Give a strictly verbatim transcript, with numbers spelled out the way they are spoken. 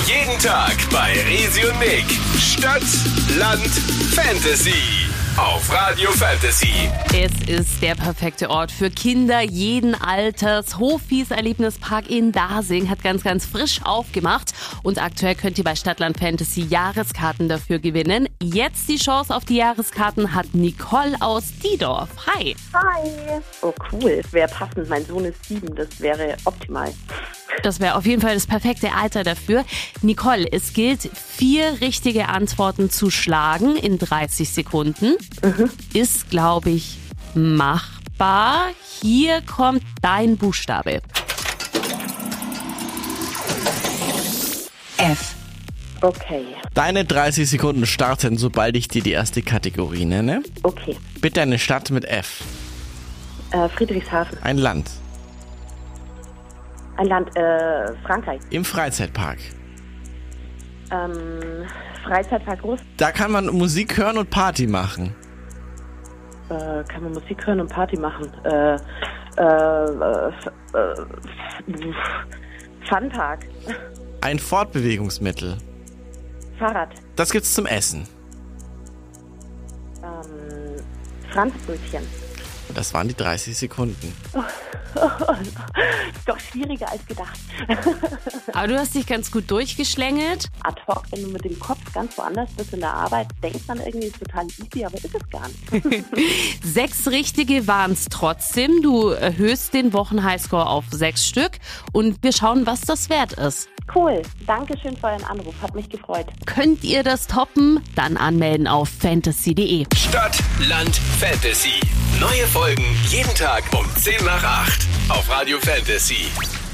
Jeden Tag bei Resi und Nick. Stadt, Land, Fantasy. Auf Radio Fantasy. Es ist der perfekte Ort für Kinder jeden Alters. Hofis Erlebnispark in Dasing hat ganz, ganz frisch aufgemacht. Und aktuell könnt ihr bei Stadtland Fantasy Jahreskarten dafür gewinnen. Jetzt die Chance auf die Jahreskarten hat Nicole aus Diedorf. Hi. Hi. Oh cool, wäre passend. Mein Sohn ist sieben, das wäre optimal. Das wäre auf jeden Fall das perfekte Alter dafür. Nicole, es gilt, vier richtige Antworten zu schlagen in dreißig Sekunden. Mhm. Ist, glaube ich, machbar. Hier kommt dein Buchstabe. F. Okay, Deine dreißig Sekunden starten, sobald ich dir die erste Kategorie nenne. okay. Bitte eine Stadt mit F. Äh, Friedrichshafen. Ein Land. Ein Land, äh, Frankreich. Im Freizeitpark. Ähm, Freizeitpark Russ. Da kann man Musik hören und Party machen. Äh, kann man Musik hören und Party machen. Äh, äh, f- äh, Funpark. Ein Fortbewegungsmittel. Fahrrad. Das gibt's zum Essen. Ähm, Franzbrötchen. Und das waren die dreißig Sekunden. Ist doch schwieriger als gedacht. Aber du hast dich ganz gut durchgeschlängelt. Ad hoc, wenn du mit dem Kopf ganz woanders bist in der Arbeit, denkt man irgendwie, ist total easy, aber ist es gar nicht. Sechs richtige waren es trotzdem. Du erhöhst den Wochenhighscore auf sechs Stück. Und wir schauen, was das wert ist. Cool, danke schön für euren Anruf, hat mich gefreut. Könnt ihr das toppen? Dann anmelden auf fantasy punkt de. Stadt, Land, Fantasy. Neue Folgen jeden Tag um zehn nach acht. Auf Radio Fantasy.